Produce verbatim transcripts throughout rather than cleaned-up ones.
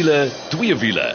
wiele, twee wiele.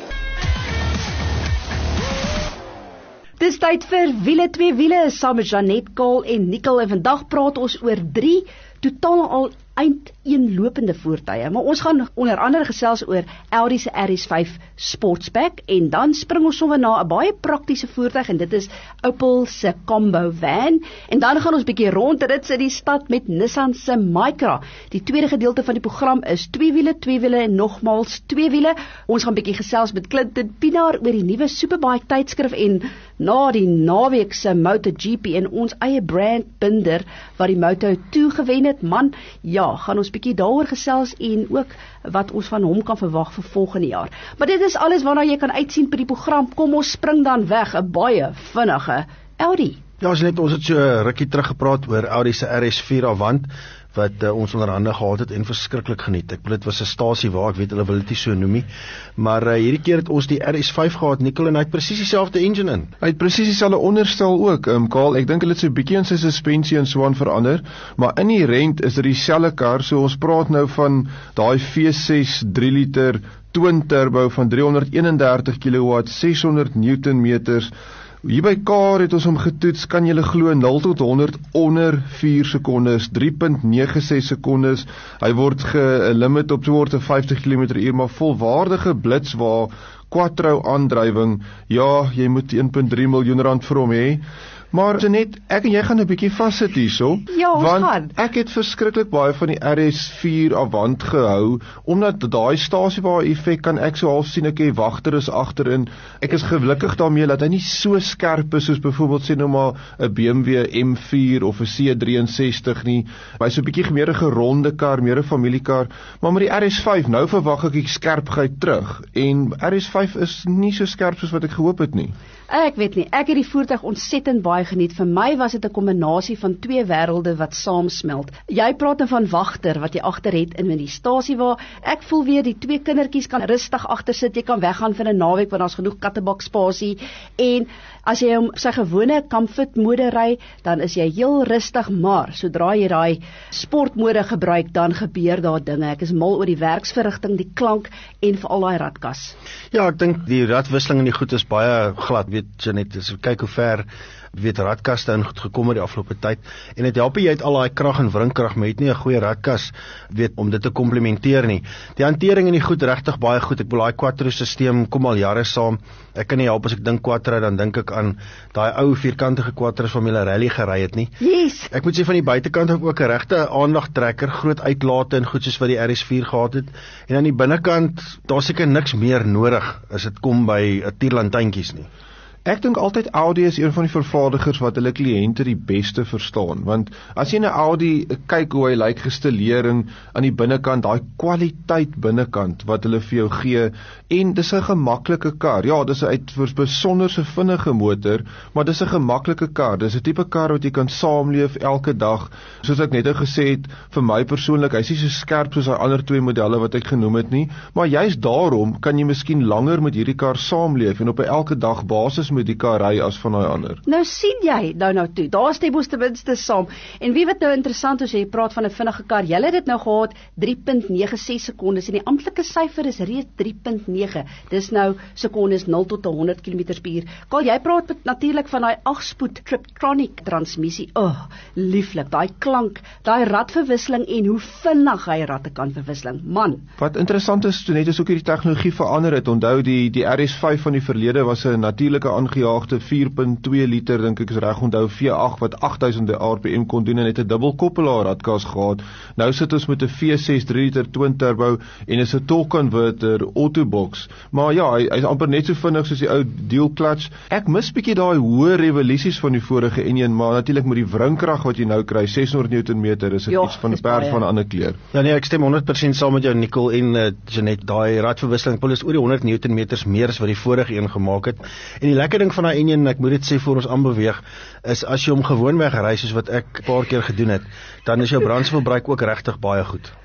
Dis tyd vir wiele twee wiele saam met Janet Kahl en Nicole en vandag praat ons oor drie totaal al eindeenlopende voertuie. Maar ons gaan onder andere gesels oor Audi se R S vyf Sportsback en dan spring ons sommer na 'n baie praktiese voertuig en dit is Opel se Combo Van en dan gaan ons bietjie rondrit in die stad met Nissan se Micra. Die tweede gedeelte van die program is twee wiele, twee wiele en nogmaals twee wiele. Ons gaan bietjie gesels met Clinton Pinaar oor die nuwe Superbike tydskrif en na die naweek se MotoGP en ons eie brand binder wat die Moto twee gewen het. Man, ja, gaan ons bietjie daaroor gesels en ook wat ons van hom kan verwag vir volgende jaar. Maar dit is alles waarna jy kan uitsien by die program. Kom ons spring dan weg, 'n baie vinnige Audi. Ja, ons net ons het so 'n rukkie terug gepraat oor Audi se R S vier Avant wat uh, ons onder hande gehad het en verskriklik geniet. Ek bedoel dit was 'n stasie waar ek weet hulle wil dit nie so noem nie. Maar uh, hierdie keer het ons die R S vyf gehad, Nicole, en hy het presies dieselfde engine in. Hy het presies dieselfde onderstel ook. Ehm um, Kahl, ek dink hulle het so 'n bietjie in sy suspensie en so aan verander, maar inherent is dit dieselfde kar. So ons praat nou van daai V ses drie liter twin turbo van driehonderdeenendertig kilowatt, seshonderd newtonmeters. Hier by Car het ons hom getoets, kan julle glo nul tot honderd onder vier sekondes, drie komma nege ses sekondes. Hy word gelimit op so vyftig kilometer per uur, maar volwaardige blitswa quattro aandrywing. Ja, jy moet een komma drie miljoen rand vir hom hê. Maar Janet, ek en jy gaan 'n bietjie vassit hierso, ja, want gaan. ek het verskriklik baie van die R S vier Avant gehou, omdat daai stasiebaar effek kan ek so half sien, ek die wagter is agterin. Ek is gelukkig daarmee dat hy nie so skerp is soos byvoorbeeld sê nou maar 'n B M W M vier of 'n C drie-en-sestig nie. Hy is so 'n bietjie meer 'n geronde kar, meer 'n familiekar, maar met die R S vyf nou verwag ek die skerpheid terug en R S vyf is nie so skerp soos wat ek gehoop het nie. Ek weet nie, ek het die voertuig ontsettend baie geniet. Vir my was dit 'n kombinasie van twee wêrelde wat saamsmelt. Jy praat dan van wagter wat jy agter het in die stasie waar ek voel weer die twee kindertjies kan rustig agter sit. Jy kan weggaan vir 'n naweek want daar's genoeg kattebak spasie en as jy hom sy gewone comfort mode ry, dan is jy heel rustig, maar sodra jy daai sportmode gebruik, dan gebeur daar dinge. Ek is mal oor die werksverrigting, die klank en veral daai radkas. Ja, ek dink die radwisseling in die goed is baie glad, weet Janet, as kyk hoe ver weet radkaste in goed gekom het die afgelope tyd en dit help jy het al daai krag en wringkrag, maar jy het nie 'n goeie radkas weet om dit te komplementeer nie. Die hantering in die goed regtig baie goed. Ek bedoel daai quattro stelsel kom al jare saam. Ek kan nie help as ek dink quattro, dan dink ek aan daai ou vierkantige quattros van hulle rally gery het nie. Yes. Ek moet sê van die buitekant ook 'n regte aandagtrekker, groot uitlate en goed soos wat die R S vier gehad het. En aan die binnekant, daar seker niks meer nodig as dit kom by 'n tierlantuintjies nie. Ek dink altyd Audi is een van die vervaardigers wat hulle kliënte die beste verstaan, want as jy na Audi kyk hoe hy lyk gestileering aan die binnekant, daai kwaliteit binnekant wat hulle vir jou gee, en dis 'n gemaklike kar. Ja, dis 'n uit besonderse vinnige motor, maar dis 'n gemaklike kar. Dis 'n tipe kar wat jy kan saamleef elke dag. Soos ek net gesê het, vir my persoonlik, hy's nie so skerp soos daai ander twee modelle wat ek genoem het nie, maar juist daarom kan jy miskien langer met hierdie kar saamleef en op 'n elke dag basis met die kar ry as van daai ander. Nou sien jy, nou nou toe, daar stem ons ten minste saam. En wie wat nou interessant is, jy praat van 'n vinnige kar, jy het dit nou gehad drie komma nege ses sekondes en die amptelike syfer is reeds drie komma nege. Dis nou sekondes nul tot honderd kilometer per uur. Kaal, jy praat natuurlik van daai agt-spoed Tiptronic transmissie. O, oh, lieflik, daai klank, daai radverwisseling en hoe vinnig hy radde kan verwisseling. Man. Wat interessant is, toe net is ook hierdie tegnologie verander het. Onthou die die R S vyf van die verlede was 'n natuurlike aangejaagde vier komma twee liter, dink ek is reg onthou, V agt wat agt duisend R P M kon doen en het 'n dubbelkoppelaar radkas gehad. Nou sit ons met 'n V ses drie liter twin turbo en is 'n torque converter autobox. Maar ja, hy, hy is amper net so vinnig soos die ou dual clutch. Ek mis bietjie daai hoë revolusies van die vorige N een, maar natuurlik met die wringkrag wat jy nou kry, seshonderd newtonmeter, is dit Jo, iets van 'n dis perd baie. van 'n ander kleur. Ja nee, ek stem honderd persent saam met jou Nicole en uh, Janet, daai radverwisseling, Paul, is oor die honderd newtonmeters meer as wat die vorige een gemaak het. En die lekker ding van daai N een, ek moet dit sê voor ons aanbeweeg, is as jy hom gewoonweg ry soos wat ek 'n paar keer gedoen het, dan is jou brandstofverbruik ook regtig baie goed.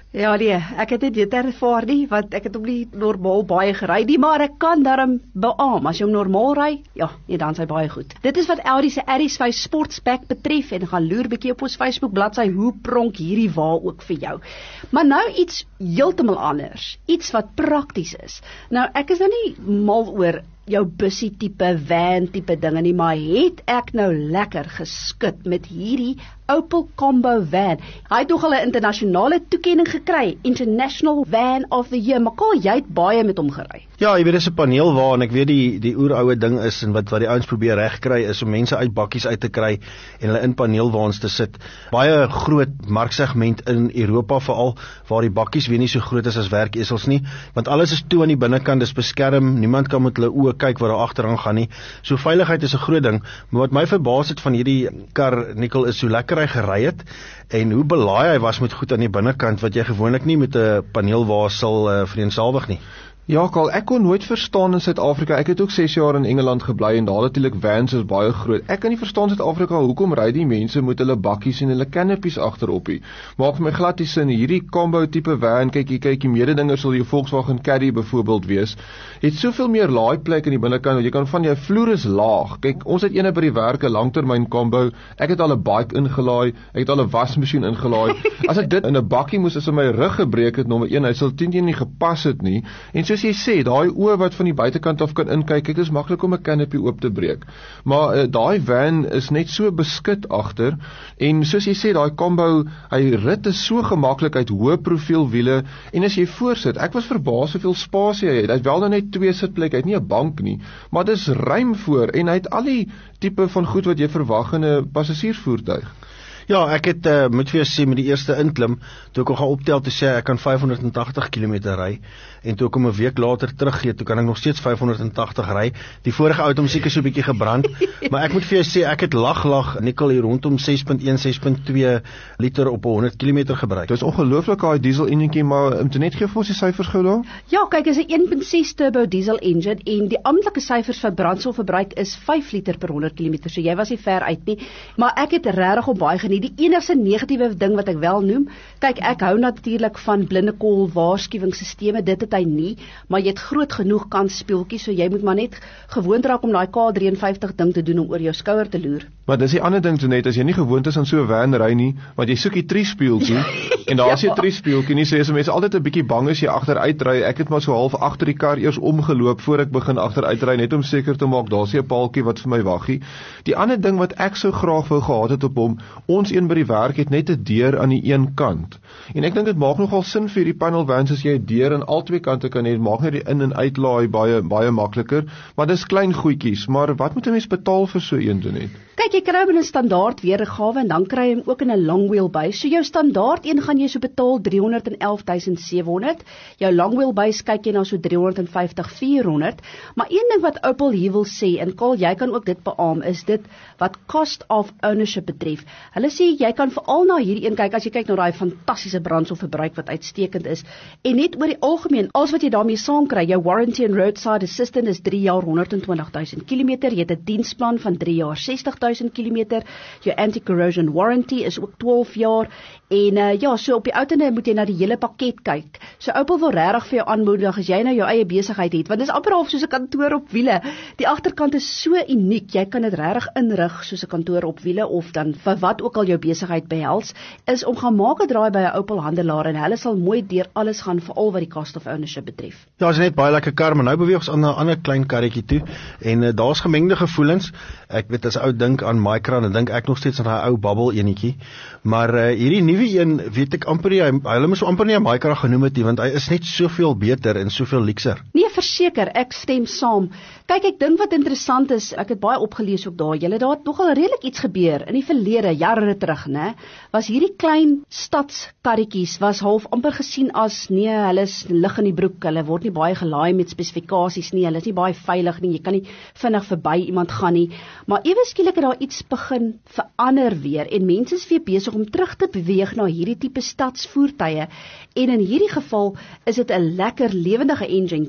Ja nee, ek het dit ervaar nie, want ek het hom nie normaal baie gery nie, maar ek kan daarom beamoen, as jy hom normaal ry, ja, nee, dan is hy baie goed. Dit is wat Audi se R S vyf Sportsback betref, en gaan loer bietjie op ons Facebook bladsy, hoe pronk hierdie wa ook vir jou. Maar nou iets heeltemal anders, iets wat prakties is. Nou, ek is nou nie mal oor jou bussie tipe, van tipe dinge nie, maar het ek nou lekker geskit met hierdie Opel Combo van. Hy het nogal 'n internasionale toekenning gekry, International Van of the Year, maar Karl, jy het baie met hom gery. Ja, jy weet, dis 'n paneelwa, en ek weet die die oeroue ding is, en wat wat die ouens probeer regkry is om mense uit bakkies uit te kry en hulle in paneelwaans te sit. Baie groot marksegment in Europa veral, waar die bakkies weer nie so groot is as werkesels nie, want alles is toe aan die binnekant, dis beskerm, niemand kan met hulle oë kyk wat daar agteraan gaan nie. So veiligheid is 'n groot ding, maar wat my verbaas het van hierdie kar, Nicole, is hoe lekker hy gery het en hoe belaai hy was met goed aan die binnekant wat jy gewoonlik nie met 'n paneelwa sal uh, vereensalwig nie. Ja, Karl, ek kon nooit verstaan in Suid-Afrika. Ek het ook ses jaar in Engeland gebly en daar natuurlik vans is baie groot. Ek kan nie verstaan Suid-Afrika hoekom ry die mense met hulle bakkies en hulle canopies agterop nie. Maak vir my glad nie sin. Hierdie combo tipe van, kyk jy kyk die mededingers sal jou Volkswagen Caddy byvoorbeeld wees. Het soveel meer laaiplek in die binnekant. Jy kan van jou vloer is laag. Kyk, ons het ene by die werk 'n langtermyn combo. Ek het al 'n bike ingelaai, ek het al 'n wasmasjien ingelaai. As ek dit in 'n bakkie moes as in my rug gebreek het, nommer een, hy sal teen nie gepas het nie. En so soos jy sê, daai oë wat van die buitekant af kan inkyk, dit is maklik om 'n canopy oop te breek. Maar uh, daai van is net so beskut agter en soos jy sê, daai combo, hy rit is so gemaklik, uit hoë profiel wiele en as jy voorsit, ek was verbaas hoeveel spasie hy het. Hy het wel nou net twee sitplekke, hy het nie 'n bank nie, maar dis ruim voor en hy het al die tipe van goed wat jy verwag in 'n passasiersvoertuig. Ja, ek het uh, moet vir jou sê met die eerste inklim, toe ek al gaan optel te sê ek kan vyf honderd en tagtig kilometer ry en toe ek hom 'n week later teruggee, toe kan ek nog steeds vyf honderd en tagtig ry. Die vorige auto het seker so 'n bietjie gebrand, maar ek moet vir jou sê ek het lag lag Nicole hier rondom ses punt een ses punt twee liter op honderd kilometer gebruik. Dis ongelooflik daai diesel enjinkie, maar om te net gee vir ons die syfers gou daar. Ja, kyk, is 'n een punt ses turbo diesel engine en die amptelike syfers vir brandstofverbruik is vyf liter per honderd kilometer. So jy was nie ver uit nie, maar ek het regtig op baie geniet. Die enigste negatiewe ding wat ek wel noem, kyk, ek hou natuurlik van blinde kol waarskuwingsstelsels, dit het hy nie, maar jy het groot genoeg kansspeeltjies, so jy moet maar net gewoond raak om daai K vyf drie ding te doen om oor jou skouer te loer. Maar dis die ander ding toe net, as jy nie gewoond is aan so 'n van ry nie, want jy soek die triespieeltjie en daar is jy triespieeltjie nie, so jy is mense altyd 'n bietjie bang as jy agteruit ry. Ek het maar so half agter die kar eers omgeloop voor ek begin agteruit ry, net om seker te maak daar's 'n paaltjie wat vir my waggie. Die ander ding wat ek so graag wou gehad het op hom, ons een by die werk het net 'n deur aan die een kant. En ek dink dit maak nogal sin vir hierdie panel vans as jy 'n deur aan al twee kante kan hê, maak net die in en uitlaai baie baie makliker, maar dis klein goedjies, maar wat moet 'n mens betaal vir so een doen net? Kyk, jy kry hom in 'n standaard weergawe en dan kry jy hom ook in 'n long wheelbase. So jou standaard een gaan jy so betaal drie honderd en elf duisend sewe honderd. Jou long wheelbase kyk jy na so drie honderd en vyftig vier honderd. Maar een ding wat Opel hier wil sê, en Karl, jy kan ook dit beamoen, is dit wat cost of ownership betref. Hulle sê jy kan veral na hierdie een kyk as jy kyk na daai fantastiese brandstofverbruik wat uitstekend is. En net oor die algemeen, alles wat jy daarmee saam kry, jou warranty en roadside assistant is drie jaar honderd en twintig duisend kilometer, jy het 'n diensplan van drie jaar sestig duisend kilometer, jou anti-corrosion warranty is ook twaalf jaar en uh, ja, so op die ouene moet jy na die hele pakket kyk. So Opel wil regtig vir jou aanmoedig as jy nou jou eie besigheid het, want dit is amper half soos 'n kantoor op wiele. Die agterkant is so uniek, jy kan dit regtig inrig soos 'n kantoor op wiele of dan vir wat ook al jou besigheid behels, is om gaan maak 'n draai by 'n Opel handelaar en hulle sal mooi deur alles gaan, veral wat die cost of ownership betref. Ja, is net baie lekker kar, maar nou beweeg ons aan 'n ander klein karretjie toe en uh, daar's gemengde gevoelens. Ek weet as ou dink aan Micra, dan dink ek nog steeds aan daai ou Bubble enetjie, maar uh, hierdie nuwe een, weet ek amper nie, hy, hulle moes amper nie 'n Micra genoem het nie, want hy is net soveel beter en soveel luxer. Nee, verseker, ek stem saam. Kyk, ek dink wat interessant is, ek het baie opgelees ook daar, julle daar het nogal redelik iets gebeur in die verlede, jare terug, né? Was hierdie klein stadskarretjies was half amper gesien as nee, hulle is lig in die broek, hulle word nie baie gelaai met spesifikasies nie, hulle is nie baie veilig nie, jy kan nie vinnig verby iemand gaan nie. Maar ewe skielik het daar iets begin verander weer en mense is weer besig om terug te beweeg na hierdie tipe stadsvoertuie en in hierdie geval is dit 'n lekker lewendige enjintjie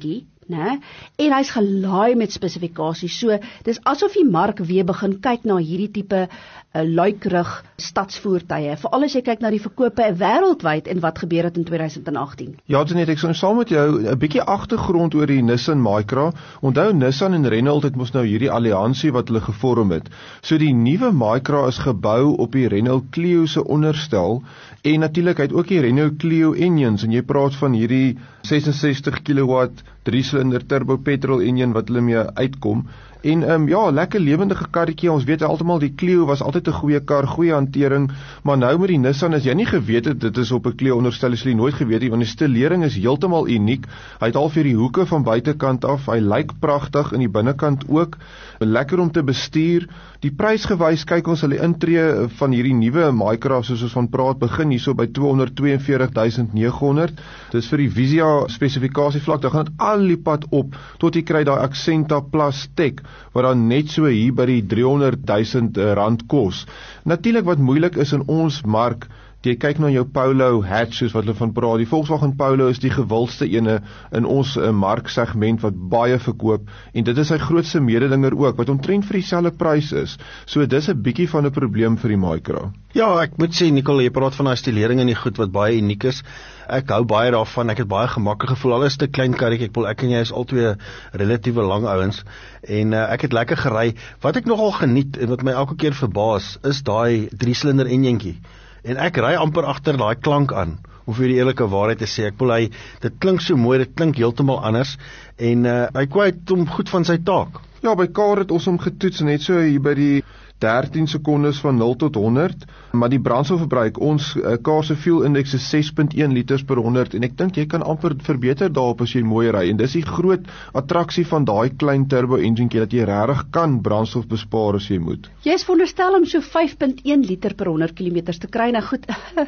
né? En hy's gelaai met spesifikasies. So, dis asof die mark weer begin kyk na hierdie tipe uh, luikrig stadsvoertuie, veral as jy kyk na die verkope wêreldwyd en wat gebeur het in twintig agttien. Ja, Janet, ek sou saam met jou 'n bietjie agtergrond oor die Nissan Micra. Onthou Nissan en Renault het mos nou hierdie alliansie wat hulle gevorm het. So die nuwe Micra is gebou op die Renault Clio se onderstel en natuurlik het ook die Renault Clio engines en jy praat van hierdie ses en sestig kilowatt drie-silinder turbo petrol engine wat hulle mee uitkom. En um, ja, lekker lewendige karretjie. Ons weet altemal die Clio was altyd 'n goeie kar, goeie hantering, maar nou met die Nissan, as jy nie geweet het dit is op 'n Clio onderstel, is jy nooit geweet nie, want die stelering is heeltemal uniek. Hy het al vir die hoeke van buitekant af, hy lyk pragtig in die binnekant ook, lekker om te bestuur. Die prysgewys, kyk ons hulle intree van hierdie nuwe Micra, soos ons van praat, begin hierso by tweehonderdtweeënveertig duisend nege-honderd. Dis vir die Visia spesifikasievlak, dan gaan dit al die pad op tot jy kry daai Accenta Plus Tech wat dan net so hier by die driehonderd duisend rand kos. Natuurlik wat moeilik is in ons mark, jy kyk na jou Polo hatch soos wat hulle van praat. Die Volkswagen Polo is die gewildste ene in ons uh, marksegment wat baie verkoop en dit is sy grootste mededinger ook wat omtrent vir dieselfde prys is. So dis 'n bietjie van 'n probleem vir die Micra. Ja, ek moet sê Nicole, jy praat van daai stilering in die goed wat baie uniek is. Ek hou baie daarvan. Ek het baie gemaklik gevoel. Al is dit 'n klein karretjie. Ek wil ek en jy is albei relatiewe lang ouens en uh, ek het lekker gery. Wat ek nogal geniet en wat my elke keer verbaas, is daai drie-silinder enjintjie. En ek ry amper agter daai klank aan, om vir die eerlike waarheid te sê. Ek wil hy, dit klink so mooi, dit klink heeltemal anders en uh, hy kwyt hom goed van sy taak. Ja, by Car het ons hom getoets net so hier by die dertien sekondes van nul tot honderd, maar die brandstofverbruik, ons uh, Car se fuel index is ses komma een liters per honderd en ek dink jy kan amper verbeter daarop as jy mooi ry en dis die groot attraksie van daai klein turbo enjintjie dat jy regtig kan brandstof bespaar as jy moet. Jy is veronderstel om so vyf komma een liter per honderd kilometers te kry. Nou goed.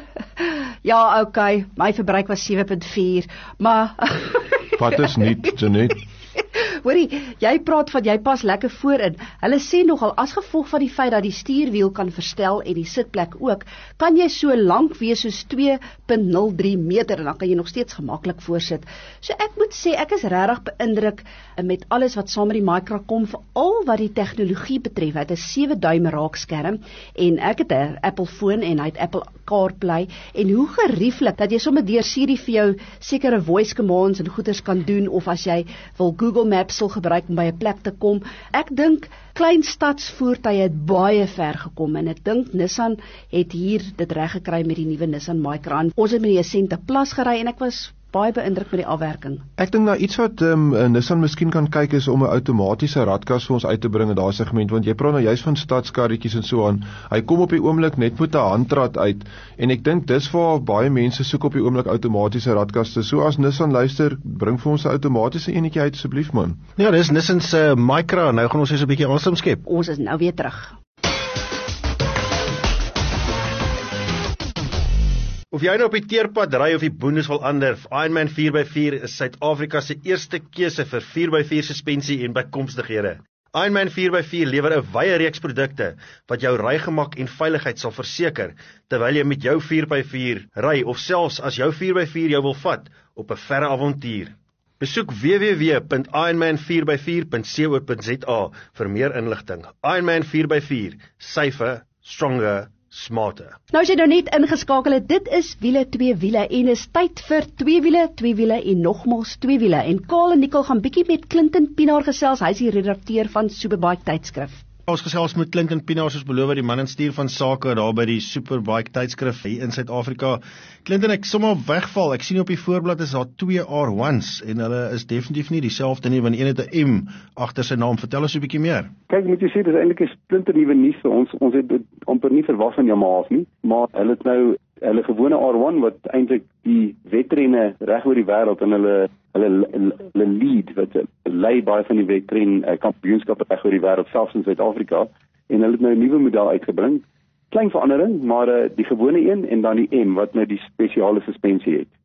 Ja, okay, my verbruik was sewe komma vier, maar wat is nie, Janet? Hoorie, jy praat van jy pas lekker voorin. Hulle sê nogal as gevolg van die feit dat die stuurwiel kan verstel en die sitplek ook, kan jy so lank wees soos twee komma nul drie meter en dan kan jy nog steeds gemaklik voorsit. So ek moet sê ek is regtig beïndruk met alles wat saam met die Micra kom, veral wat die tegnologie betref. Hy het 'n sewe duim raakskerm en ek het 'n Apple foon en hy het Apple CarPlay en hoe gerieflik dat jy sommer deur Siri vir jou sekere voice commands en goeders kan doen of as jy wil Google Maps sal gebruik om by 'n plek te kom. Ek dink klein stadsvoertuie het baie ver gekom en ek dink Nissan het hier dit reg gekry met die nuwe Nissan Micra. Ons het met die Accenta Plus gery en ek was baie beïndruk met die afwerking. Ek dink nou iets wat um, Nissan miskien kan kyk is om 'n outomatiese radkas vir ons uit te bring in daai segment, want jy praat nou juist van stadskarretjies en so aan. Hy kom op die oomblik net met 'n handrat uit en ek dink dis waar baie mense soek op die oomblik outomatiese radkaste. So as Nissan luister, bring vir ons 'n outomatiese enetjie uit asseblief man. Ja, dis Nissan se Micra. Nou gaan ons eens 'n bietjie asem skep. Ons is nou weer terug. Of jy nou op die teerpad ry of die boondes wil ander, Ironman vier by vier is Suid-Afrika se eerste keuse vir vier by vier suspensie en bykomstighede. Ironman vier by vier lewer 'n wye reeks produkte wat jou rygemak en veiligheid sal verseker terwyl jy met jou vier by vier ry of selfs as jou vier by vier jou wil vat op 'n verre avontuur. Besoek w w w punt ironman vier by vier punt co punt za vir meer inligting. Ironman vier by vier, safer, stronger, smarter. Nou as jy nou net ingeskakel het, dit is wiele twee wiele en is tyd vir twee wiele, twee wiele en nogmals twee wiele. En Karl en Nicole gaan bietjie met Clinton Pinaar gesels, hy is die redakteur van Superbike tydskrif. Ons gesels met Clinton Pinaar soos beloof, die man in stuur van sake daar by die Superbike tydskrif hier in Suid-Afrika. Clinton, ek sommer wegval, ek sien op die voorblad is daar twee R ones en hulle is definitief nie dieselfde nie, want een het 'n M agter sy naam. Vertel ons 'n bietjie meer. Kyk, moet jy sê, dit is eintlik 'n splinter nuwe nuus vir ons. Ons het dit amper nie verwag van Yamaha nie, maar hulle het nou hulle gewone R one wat eintlik die wedrenne reg oor die wêreld en hulle hulle hulle lead wat lei baie van die wedren uh, kampioenskappe reg oor die wêreld, selfs in Suid-Afrika, en hulle het nou 'n nuwe model uitgebring. Klein verandering, maar uh, die gewone een en dan die M wat nou die spesiale suspensie het.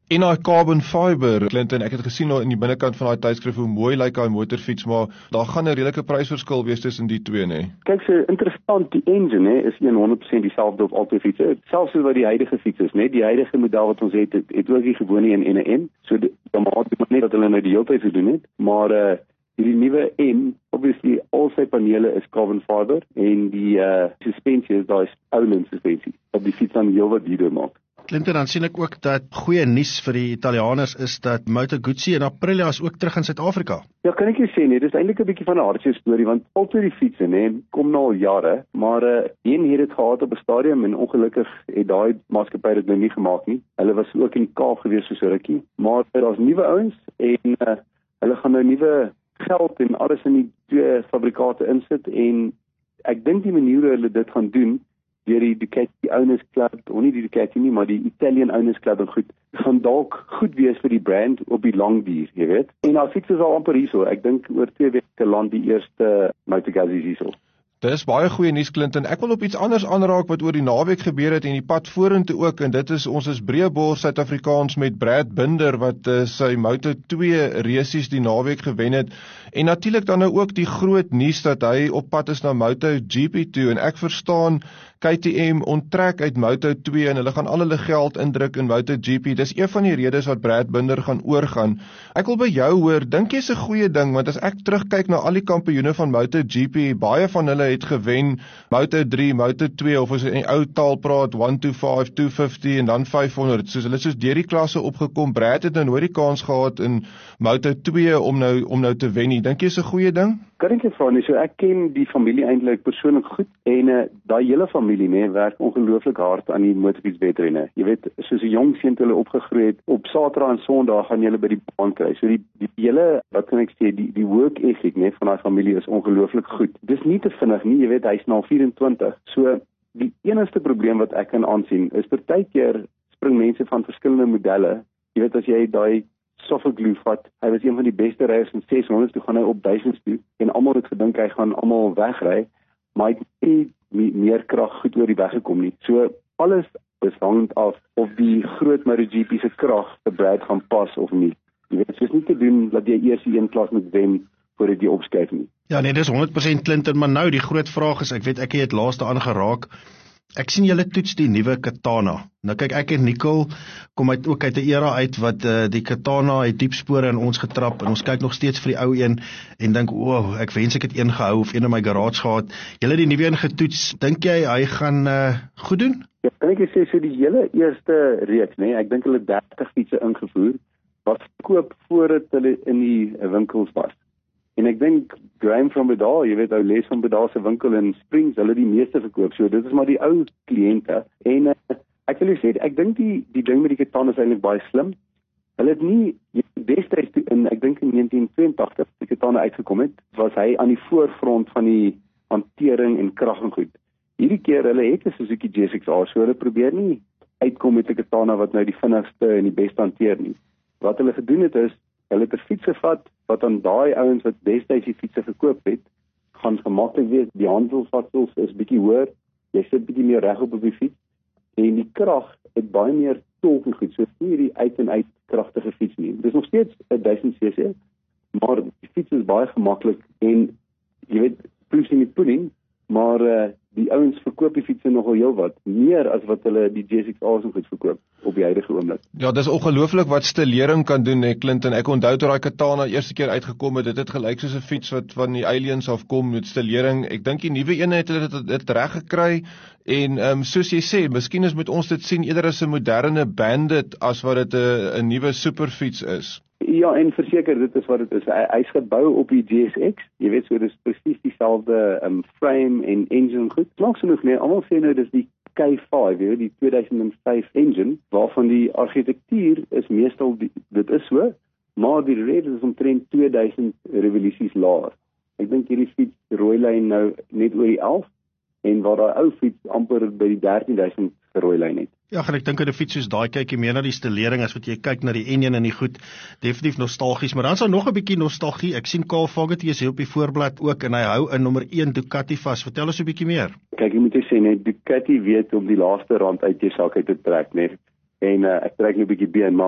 En daai carbon fiber, Clinton, ek het gesien nou in die binnekant van daai tydskrif hoe mooi lyk daai motorfiets, maar daar gaan 'n redelike prysverskil wees tussen die twee, nê. Kyk, so interessant, die engine hè, is honderd persent dieselfde op al twee fietsse, selfs soos wat die huidige fiets is, né? Die huidige model wat ons het, het, het ook die gewone een en 'n N, so die, dan maak dit net dat hulle nou die hele tyd gedoen het, maar uh, hierdie nuwe N, obviously al sy panele is carbon fiber en die uh, suspensie is daai oulen suspensie, wat die fiets dan heel wat duurder maak. Clinton, dan sien ek ook dat goeie nuus vir die Italianers is dat Moto Guzzi en Aprilia is ook terug in Suid-Afrika. Ja, kan ek jou sê nee, dis eintlik 'n bietjie van 'n hartseer storie want altyd die fietsse nê, kom nou al jare, maar uh, een het dit gehad op 'n stadium en ongelukkig het daai maatskappy dit nou nie gemaak nie. Hulle was ook in die Kaap gewees so 'n rukkie, maar daar's nuwe ouens en uh, hulle gaan nou nuwe geld en alles in die twee fabrikate insit en ek dink die manier hoe hulle dit gaan doen deur die Ducati Owners Club, of nie die Ducati nie, maar die Italian Owners Club en goed, gaan dalk goed wees vir die brand op die lang duur, jy weet. En daar fiets is al amper hierso, ek dink oor twee weke land die eerste Moto Guzzi hierso. Dis baie goeie nuus, Clinton. Ek wil op iets anders aanraak wat oor die naweek gebeur het en die pad vorentoe ook, en dit is ons is breëbors Suid-Afrikaans met Brad Binder wat uh, sy Moto twee resies die naweek gewen het. En natuurlik dan nou ook die groot nuus dat hy op pad is na Moto G P toe en ek verstaan K T M onttrek uit Moto twee en hulle gaan al hulle geld indruk in Moto G P. Dis een van die redes wat Brad Binder gaan oorgaan. Ek wil by jou hoor, dink jy is 'n goeie ding want as ek terugkyk na al die kampioene van Moto G P, baie van hulle het gewen Moto drie, Moto twee of as in die ou taal praat one twenty-five, two fifty en dan five hundred. Soos hulle soos deur die klasse opgekom. Brad het nou nooit die kans gehad in Moto twee om nou om nou te wen nie. Dink jy is 'n goeie ding? Kan ek jou vra nie, so ek ken die familie eintlik persoonlik goed en uh, daai hele familie nee werk ongelooflik hard aan die motorfietswedrenne. Jy weet, soos 'n jong seun toe hulle opgegroei het, op Saterdag en Sondag gaan jy by die baan kry. So die die hele, wat kan ek sê, die die work ethic nee van daai familie is ongelooflik goed. Dis nie te vinnig nie, jy weet, hy's nou vyf-en-twintig. So die enigste probleem wat ek kan aansien is partykeer spring mense van verskillende modelle. Jy weet, as jy daai Sofaglu vat, hy was een van die beste ryers in ses honderd, toe gaan hy op duisend toe en almal het gedink hy gaan almal wegry, maar hy het nie meer krag goed oor die weg gekom nie. So alles is hangend af of die groot MotoGP se krag te Brad gaan pas of nie. Jy weet, soos nie te doen dat jy eers die een klas moet wen voordat jy opskuif nie. Ja nee, dis honderd persent Clinton, maar nou die groot vraag is, ek weet ek het dit laaste aangeraak. Ek sien julle toets die nuwe Katana. Nou kyk, ek en Nicole kom uit ook uit 'n era uit wat uh, die Katana het diep spore in ons getrap en ons kyk nog steeds vir die ou een en dink, o, oh, ek wens ek het een gehou of een in my garage gehad. Julle die nuwe een getoets, dink jy hy gaan uh, goed doen? Ja, kan ek sê so die hele eerste reeks, nee, ek dink hulle dertig fietsse ingevoer wat verkoop voordat hulle in die winkels was. En ek dink Graham van Bedal, jy weet, ou Les van Bedal se winkel in Springs, hulle die meeste verkoop. So dit is maar die ou kliënte. En uh, ek wil sê ek dink die die ding met die Katana is eintlik baie slim. Hulle het nie destyds in ek dink in negentien tweeëntagtig die Katana uitgekom het, was hy aan die voorfront van die hantering en krag en goed. Hierdie keer hulle het 'n Suzuki G S X R, so hulle probeer nie uitkom met 'n Katana wat nou die vinnigste en die beste hanteer nie. Wat hulle gedoen het is hulle het 'n fiets gevat wat aan daai ouens wat destyds die fietsse gekoop het, gaan gemaklik wees. Die handelsvatsels is bietjie hoër. Jy sit bietjie meer regop op die fiets en die krag het baie meer torque en goed. So nie hierdie uit en uit kragtige fiets nie. Dit is nog steeds 'n duisend cc, maar die fiets is baie gemaklik en jy weet, proef in die pudding, maar uh, die ouens verkoop die fietsse nogal heelwat meer as wat hulle die G S X R's goed verkoop op die huidige oomblik. Ja, dis ongelooflik wat stelering kan doen, hè, Clinton. Ek onthou toe daai Katana eerste keer uitgekom het, dit het gelyk soos 'n fiets wat van die aliens afkom met stelering. Ek dink die nuwe een het hulle dit, dit reg gekry en ehm um, soos jy sê, miskien is moet ons dit sien eerder as 'n moderne Bandit as wat dit 'n 'n nuwe superfiets is. Ja, en verseker, dit is wat dit is. Hy, hy is gebou op die G S X. Jy weet, so dis presies dieselfde um, frame en engine goed. Langs genoeg, nee, almal sê nou dis die K vyf, jy weet, die twee duisend vyf engine, waarvan die argitektuur is meestal, die, dit is so, maar die rede is omtrent twee duisend revolusies laer. Ek dink hierdie fiets rooi lyn nou net oor die elf, en waar daai ou fiets amper by die dertien duisend gerooi lyn het. Ja, en ek dink aan 'n fiets soos daai kyk jy meer na die stelering as wat jy kyk na die enjin en die goed. Definitief nostalgies, maar dan is daar nog 'n bietjie nostalgie. Ek sien Carl Fogarty is hier op die voorblad ook en hy hou in nommer een Ducati vas. Vertel ons 'n bietjie meer. Kyk, jy moet jy sê net Ducati weet om die laaste rand uit jou sak uit te trek, net. En uh, ek trek nou 'n bietjie been, maar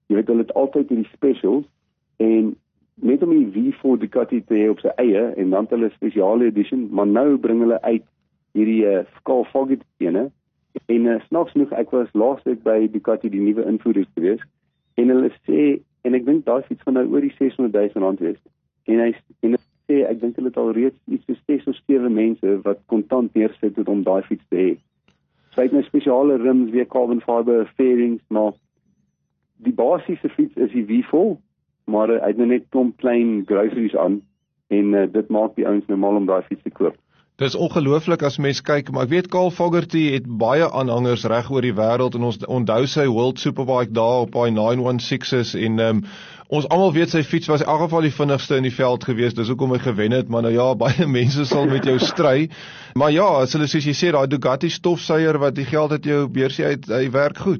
Jy weet, hulle het altyd hierdie specials, en net om die V vier Ducati te hê op sy eie, en dan het hulle spesiale edition, maar nou bring hulle uit hierdie uh, Skal Foggy ene, en uh, snaaks genoeg, ek was laasweek by Ducati die nuwe invoerders gewees, en hulle sê, en ek dink daai fiets van nou oor die ses honderd duisend rand wees, en hy, en hy sê, ek dink hulle het al reeds iets so ses of sewe mense wat kontant neersit het om daai fiets te hê. So hy het nou spesiale rims, weer carbon fiber, fairings, maar die basiese fiets is die V vier, maar uh, hy het nou net klomp klein groceries aan, en uh, dit maak die ouens normaal om daai fiets te koop. Dis ongelooflik as mens kyk, maar ek weet Carl Fogarty het baie aanhangers reg oor die wêreld, en ons onthou sy World Superbike daar op hy nine sixteens, en um, ons almal weet sy fiets was in elk geval die vinnigste in die veld geweest, dis hoekom hy gewen het, maar nou ja, baie mense sal met jou stry, maar ja, as hulle soos jy sê, daai Ducati stofsuier wat die geld uit jou beursie uit, hy werk goed.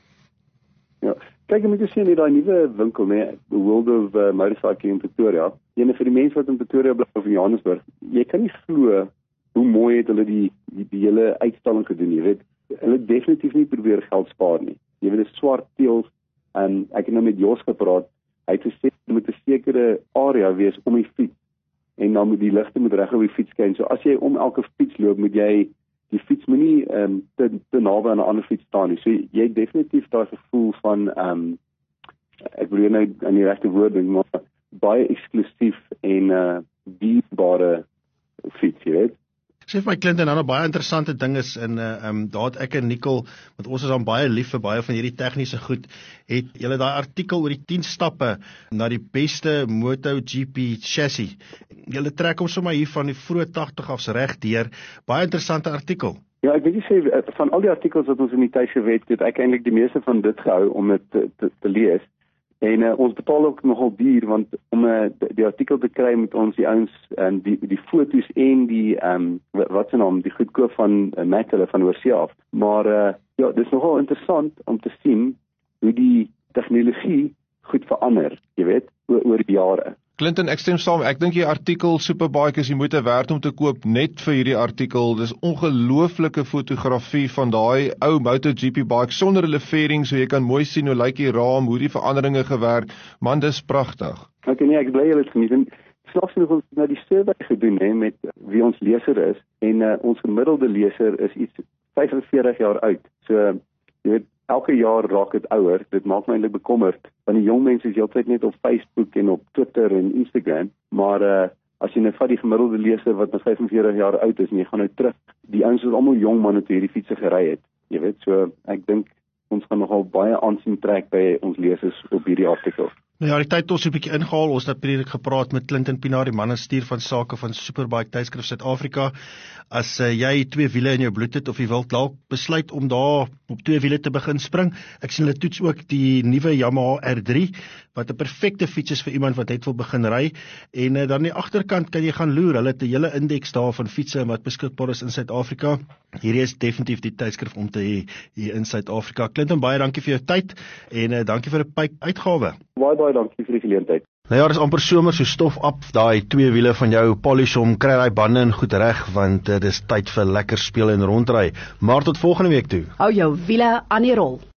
Ja, kyk, jy moet jy sien, die nuwe winkel, nee, World of uh, Motorcycling in Pretoria, ene vir die mense wat in Pretoria bly of in Johannesburg, jy kan nie glo hoe mooi het hulle die, die, die hele uitstalling gedoen, jy weet, hulle het definitief nie probeer geld spaar nie, jy weet, die swart teels, en ek het nou met Jos gepraat, hy het gesê, jy moet 'n sekere area wees om die fiets, en dan moet die ligte moet reg op die fiets skyn, so as jy om elke fiets loop, moet jy, die fiets moet nie um, te, te naby aan 'n ander fiets staan nie, so jy het definitief daai gevoel van, um, ek bedoel nou aan die regte woord, maar baie eksklusief en uh, dierbare fiets, jy weet. Ek sê vir my Clinton, nou 'n baie interessante ding is, en uh, um, daar het ek en Nicole, want ons is dan baie lief vir baie van hierdie tegniese goed, het julle daai artikel oor die tien stappe na die beste MotoGP chassis. Julle trek hom sommer hier van die vroeë tagtig afs reg deur, baie interessante artikel. Ja, ek wil nie sê, van al die artikels wat ons in die tuise weet, het ek eintlik die meeste van dit gehou om dit te, te, te lees. En uh, ons betaal ook nogal duur, want om uh, die artikel te kry met ons die ouens, en die, die foto's en die, um, wat se naam, die goedkoop van uh, Mac hulle van oorsee af. Maar uh, ja, dit is nogal interessant om te sien hoe die tegnologie goed verander, jy weet, oor, oor die jare. Clinton, ek stem saam, ek dink die artikel Superbike is die moeite werd om te koop net vir hierdie artikel, dis ongelooflike fotografie van daai ou MotoGP bike, sonder hulle fairings, so jy kan mooi sien hoe lyk die raam, hoe die veranderinge gewerk, man, dis pragtig. Ok, nee, ek bly julle het geniet, en slags genoeg ons nou die survey gedoen, he, met wie ons leser is, en uh, ons gemiddelde leser is iets vyfenveertig jaar oud, so, jy weet, elke jaar raak dit ouer, dit maak my eintlik bekommerd, want die jong mense is heeltyd net op Facebook en op Twitter en Instagram, maar uh, as jy nou vat die gemiddelde leser wat nou vyfenveertig jaar oud is, en jy gaan nou terug, die ouens is almal jong manne toe hierdie fietsse gery het, jy weet, so ek dink ons gaan nogal baie aansien trek by ons lesers op hierdie artikel. Nou ja, die tyd het ons 'n bietjie ingehaal, ons het natuurlik gepraat met Clinton Pinaar, die mannestuur van sake van Superbike tydskrif Suid-Afrika. As uh, jy twee wiele in jou bloed het, of jy wil dalk besluit om daar op twee wiele te begin spring, ek sien hulle toets ook die nuwe Yamaha R drie, wat 'n perfekte fiets is vir iemand wat net wil begin ry, en uh, dan aan die agterkant kan jy gaan loer, hulle het 'n hele indeks daar van fietsse wat beskikbaar is in Suid-Afrika. Hierdie is definitief die tydskrif om te hê hier in Suid-Afrika. Clinton, baie dankie vir jou tyd, en uh, dankie vir 'n pyp uitgawe. Baie, baie dankie vir die geleentheid. Nou ja, dis amper somer, so stof op daai twee wiele van jou, polish hom, kry daai bande in goed reg, want uh, dis tyd vir lekker speel en rondry. Maar tot volgende week toe. Hou jou wiele aan die rol.